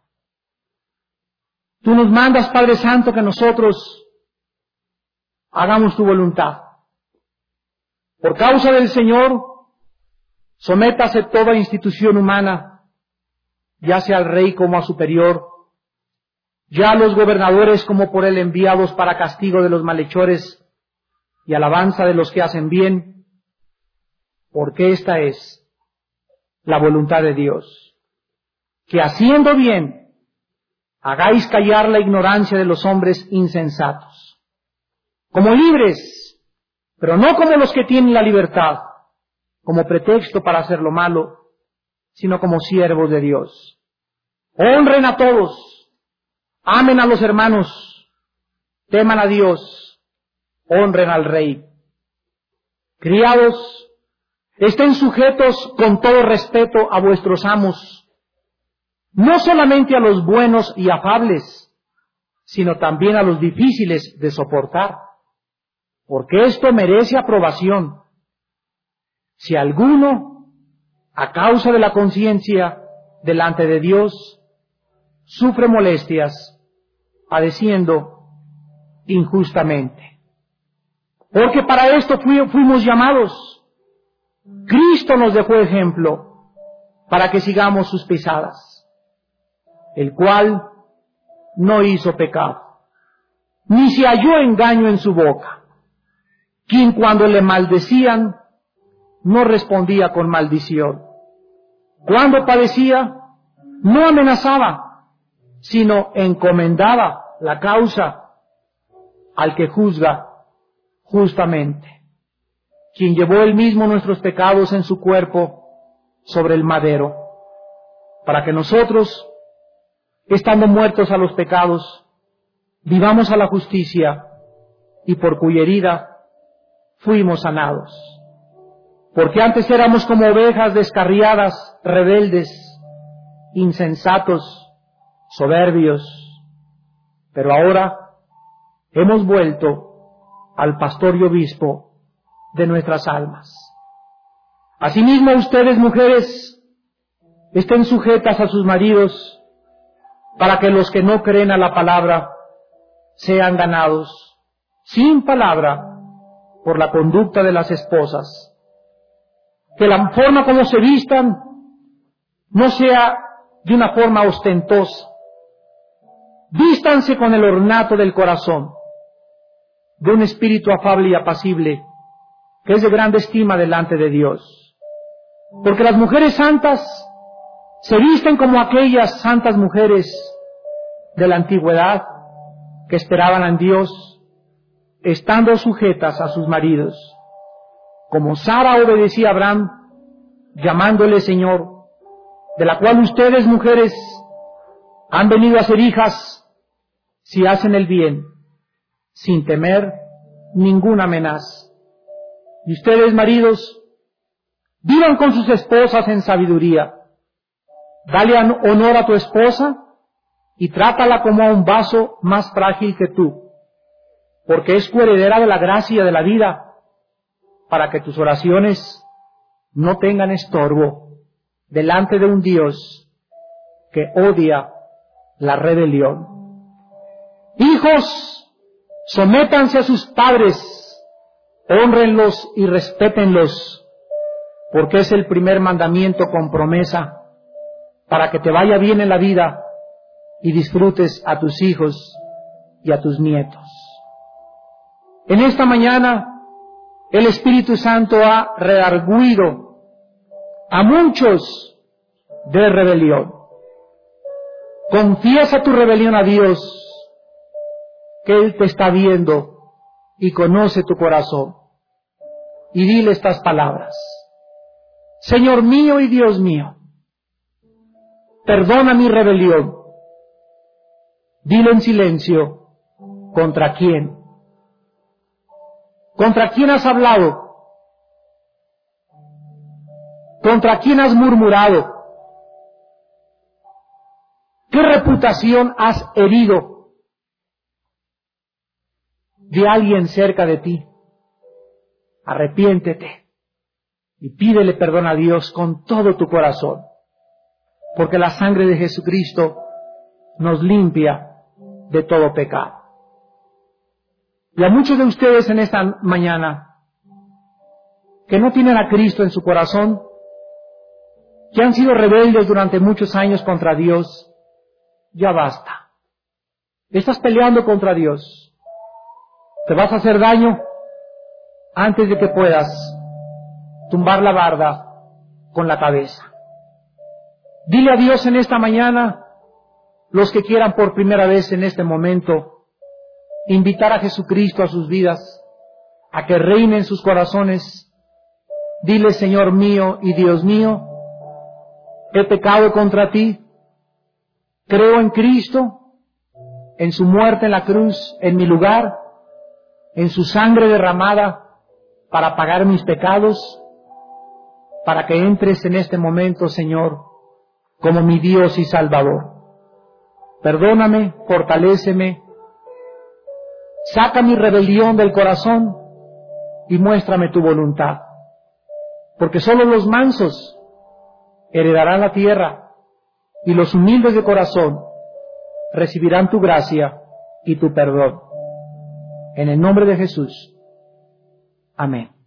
Tú nos mandas, Padre Santo, que nosotros hagamos tu voluntad. Por causa del Señor, sométase toda institución humana, ya sea al rey como a superior, ya a los gobernadores como por él enviados para castigo de los malhechores y alabanza de los que hacen bien, porque esta es la voluntad de Dios, que haciendo bien hagáis callar la ignorancia de los hombres insensatos, como libres, pero no como los que tienen la libertad, como pretexto para hacer lo malo, sino como siervos de Dios. Honren a todos, amen a los hermanos, teman a Dios, honren al Rey. Criados, estén sujetos con todo respeto a vuestros amos, no solamente a los buenos y afables, sino también a los difíciles de soportar, porque esto merece aprobación. Si alguno, a causa de la conciencia delante de Dios, sufre molestias, padeciendo injustamente. Porque para esto fuimos llamados. Cristo nos dejó ejemplo para que sigamos sus pisadas, el cual no hizo pecado, ni se halló engaño en su boca, quien cuando le maldecían, no respondía con maldición. Cuando padecía, no amenazaba, sino encomendaba la causa al que juzga justamente, quien llevó él mismo nuestros pecados en su cuerpo sobre el madero, para que nosotros, estando muertos a los pecados, vivamos a la justicia, y por cuya herida fuimos sanados. Porque antes éramos como ovejas descarriadas, rebeldes, insensatos, soberbios, pero ahora hemos vuelto al pastor y obispo de nuestras almas. Asimismo, ustedes, mujeres, estén sujetas a sus maridos, para que los que no creen a la palabra sean ganados sin palabra por la conducta de las esposas. Que la forma como se vistan no sea de una forma ostentosa. Vístanse con el ornato del corazón, de un espíritu afable y apacible, que es de grande estima delante de Dios. Porque las mujeres santas se visten como aquellas santas mujeres de la antigüedad que esperaban en Dios, estando sujetas a sus maridos, como Sara obedecía a Abraham, llamándole Señor, de la cual ustedes, mujeres, han venido a ser hijas si hacen el bien, sin temer ninguna amenaza. Y ustedes, maridos, vivan con sus esposas en sabiduría. Dale honor a tu esposa y trátala como a un vaso más frágil que tú, porque es coheredera de la gracia de la vida, para que tus oraciones no tengan estorbo delante de un Dios que odia la rebelión. Hijos, sométanse a sus padres, hónrenlos y respétenlos, porque es el primer mandamiento con promesa, para que te vaya bien en la vida y disfrutes a tus hijos y a tus nietos. En esta mañana, el Espíritu Santo ha redarguido a muchos de rebelión. Confiesa tu rebelión a Dios, que Él te está viendo y conoce tu corazón. Y dile estas palabras: Señor mío y Dios mío, perdona mi rebelión. Dile en silencio, ¿contra quién? ¿Contra quién has hablado? ¿Contra quién has murmurado? ¿Qué reputación has herido de alguien cerca de ti? Arrepiéntete y pídele perdón a Dios con todo tu corazón, porque la sangre de Jesucristo nos limpia de todo pecado. Y a muchos de ustedes en esta mañana que no tienen a Cristo en su corazón, que han sido rebeldes durante muchos años contra Dios, ya basta. Estás peleando contra Dios. Te vas a hacer daño antes de que puedas tumbar la barda con la cabeza. Dile a Dios en esta mañana, los que quieran por primera vez en este momento invitar a Jesucristo a sus vidas, a que reine en sus corazones. Dile: Señor mío y Dios mío, he pecado contra ti, creo en Cristo, en su muerte en la cruz, en mi lugar, en su sangre derramada para pagar mis pecados, para que entres en este momento, Señor, como mi Dios y Salvador. Perdóname, fortaléceme, saca mi rebelión del corazón y muéstrame tu voluntad, porque solo los mansos heredarán la tierra y los humildes de corazón recibirán tu gracia y tu perdón. En el nombre de Jesús. Amén.